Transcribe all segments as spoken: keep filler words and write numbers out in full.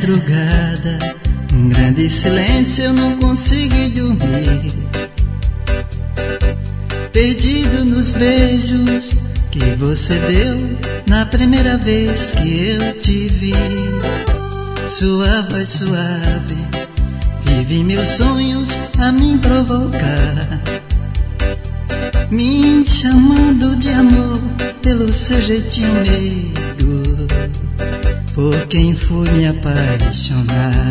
madrugada, um grande silêncio, eu não consegui dormir. Perdido nos beijos que você deu na primeira vez que eu te vi. Sua voz suave vive meus sonhos a me provocar, me chamando de amor pelo seu jeitinho meigo, por quem fui me apaixonar.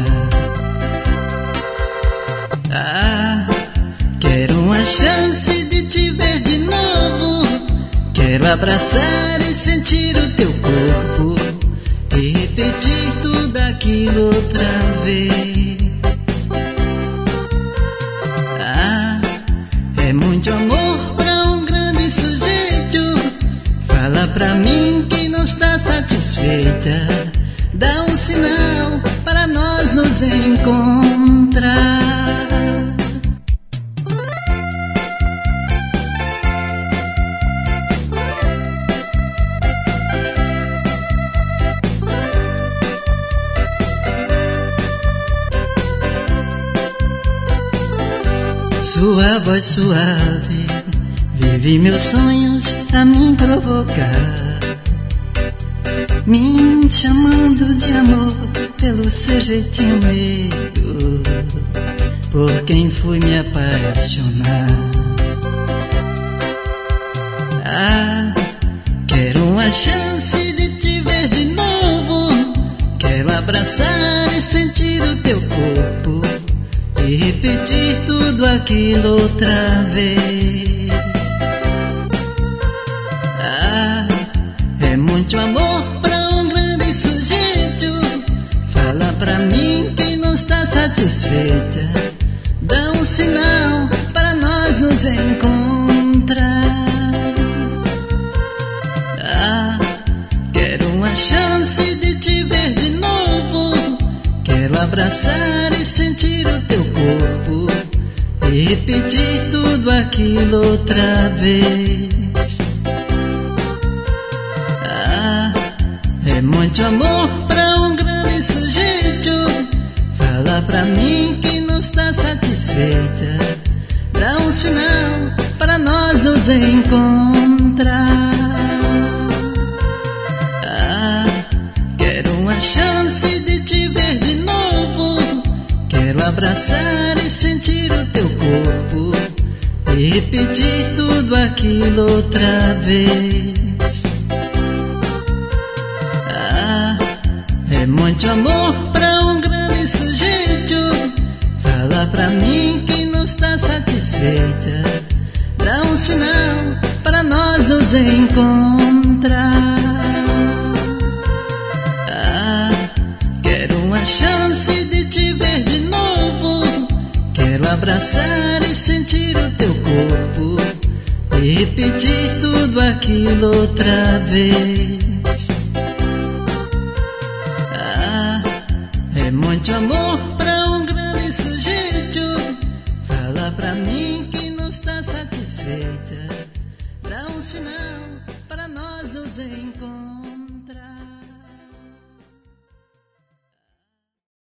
Ah, quero uma chance de te ver de novo, quero abraçar e sentir o teu corpo e repetir tudo aquilo outra vez. Ah, é muito amor pra um grande sujeito. Fala pra mim que não está satisfeita, dá um sinal para nós nos encontrar. Sua voz suave vive meus sonhos a me provocar, me chamando de amor pelo seu jeitinho meio, por quem fui me apaixonar. Ah, quero uma chance de te ver de novo, quero abraçar e sentir o teu corpo e repetir tudo aquilo outra vez. Ah, é muito amor pra um grande sujeito. Fala pra mim que não está satisfeita, dá um sinal para nós nos encontrar. Ah, quero uma chance de te ver de novo, quero abraçar e sentir o teu corpo e repetir tudo aquilo outra vez. Ah, é muito amor pra um grande sujeito. Fala pra mim que não está satisfeita, dá um sinal para nós nos encontrar. Ah, quero uma chance de te ver de novo, quero abraçar e sentir o teu corpo e repetir tudo aquilo outra vez. Ah, é muito amor pra um grande sujeito. Fala pra mim que não está satisfeita, dá um sinal para nós nos encontrar. Ah, quero uma chance de te ver de novo, quero abraçar e sentir o teu corpo e repetir tudo aquilo outra vez. Ah, é muito amor pra um grande sujeito.